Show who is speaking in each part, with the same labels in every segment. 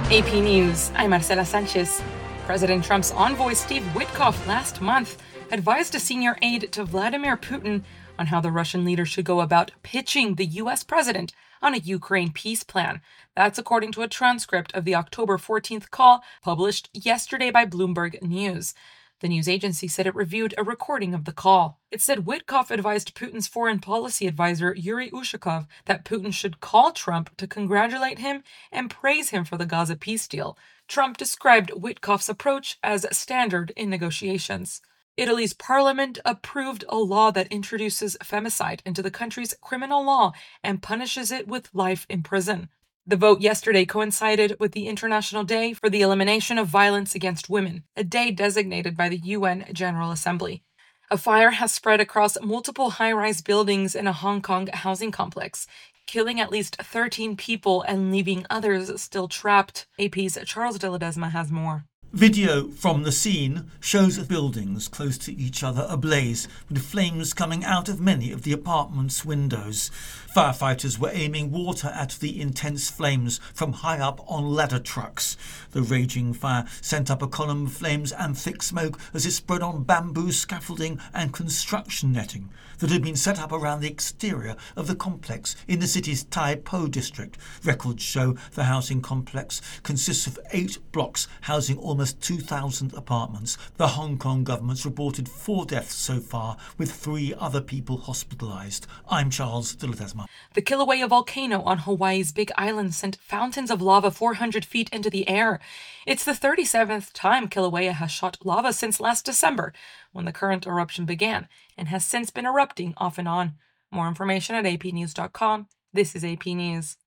Speaker 1: AP News, I'm Marcela Sanchez. President Trump's envoy Steve Witkoff last month advised a senior aide to Vladimir Putin on how the Russian leader should go about pitching the U.S. president on a Ukraine peace plan. That's according to a transcript of the October 14th call published yesterday by Bloomberg News. The news agency said it reviewed a recording of the call. It said Witkoff advised Putin's foreign policy advisor Yuri Ushakov that Putin should call Trump to congratulate him and praise him for the Gaza peace deal. Trump described Witkoff's approach as standard in negotiations. Italy's parliament approved a law that introduces femicide into the country's criminal law and punishes it with life in prison. The vote yesterday coincided with the International Day for the Elimination of Violence Against Women, a day designated by the UN General Assembly. A fire has spread across multiple high-rise buildings in a Hong Kong housing complex, killing at least 13 people and leaving others still trapped. AP's Charles de Ledesma has more.
Speaker 2: Video from the scene shows buildings close to each other ablaze, with flames coming out of many of the apartments' windows. Firefighters were aiming water at the intense flames from high up on ladder trucks. The raging fire sent up a column of flames and thick smoke as it spread on bamboo scaffolding and construction netting that had been set up around the exterior of the complex in the city's Tai Po district. Records show the housing complex consists of 8 blocks housing almost 2,000 apartments. The Hong Kong government's reported 4 deaths so far, with 3 other people hospitalized. I'm Charles de Ledesma.
Speaker 1: The Kilauea volcano on Hawaii's Big Island sent fountains of lava 400 feet into the air. It's the 37th time Kilauea has shot lava since last December, when the current eruption began, and has since been erupting off and on. More information at apnews.com. This is AP News.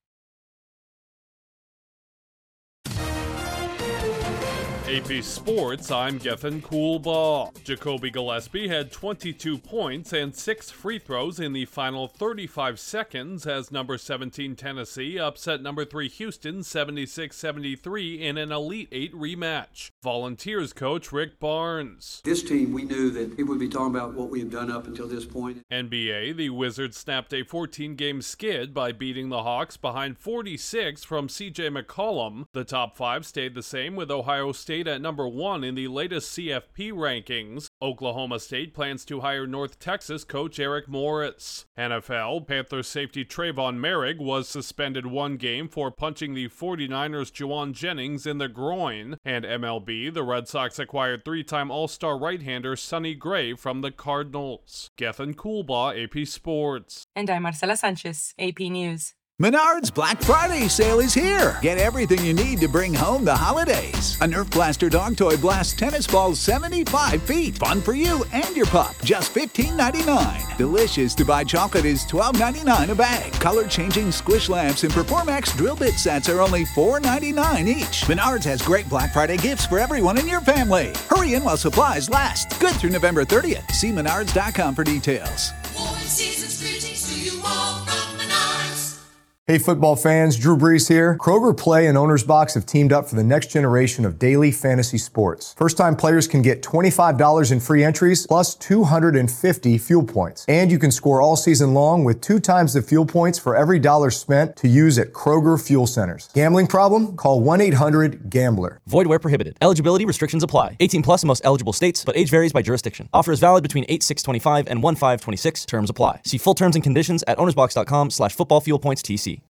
Speaker 3: AP Sports, I'm Gethin Coolbaugh. Jacoby Gillespie had 22 points and 6 free throws in the final 35 seconds as number 17 Tennessee upset number 3 Houston 76-73 in an Elite 8 rematch. Volunteers coach Rick Barnes.
Speaker 4: This team, we knew that people would be talking about what we have done up until this point.
Speaker 3: NBA, the Wizards snapped a 14-game skid by beating the Hawks behind 46 from CJ McCollum. The top 5 stayed the same, with Ohio State at number 1 in the latest CFP rankings. Oklahoma State plans to hire North Texas coach Eric Morris. NFL, Panthers safety Trayvon Merrick was suspended 1 game for punching the 49ers' Juwan Jennings in the groin. And MLB, the Red Sox acquired 3-time All-Star right-hander Sonny Gray from the Cardinals. Gethin Coolbaugh, AP Sports.
Speaker 1: And I'm Marcela Sanchez, AP News.
Speaker 5: Menards Black Friday sale is here. Get everything you need to bring home the holidays. A Nerf Blaster dog toy blasts tennis balls 75 feet. Fun for you and your pup. Just $15.99. Delicious Dubai chocolate is $12.99 a bag. Color-changing squish lamps and Performax drill bit sets are only $4.99 each. Menards has great Black Friday gifts for everyone in your family. Hurry in while supplies last. Good through November 30th. See menards.com for details.
Speaker 6: Season's greetings to you all from Menards.
Speaker 7: Hey football fans, Drew Brees here. Kroger Play and Owner's Box have teamed up for the next generation of daily fantasy sports. First-time players can get $25 in free entries plus 250 fuel points. And you can score all season long with 2 times the fuel points for every dollar spent to use at Kroger Fuel Centers. Gambling problem? Call 1-800-GAMBLER.
Speaker 8: Void where prohibited. Eligibility restrictions apply. 18 plus in most eligible states, but age varies by jurisdiction. Offer is valid between 8/6/25 and 1/5/26. Terms apply. See full terms and conditions at ownersbox.com/footballfuelpointstc.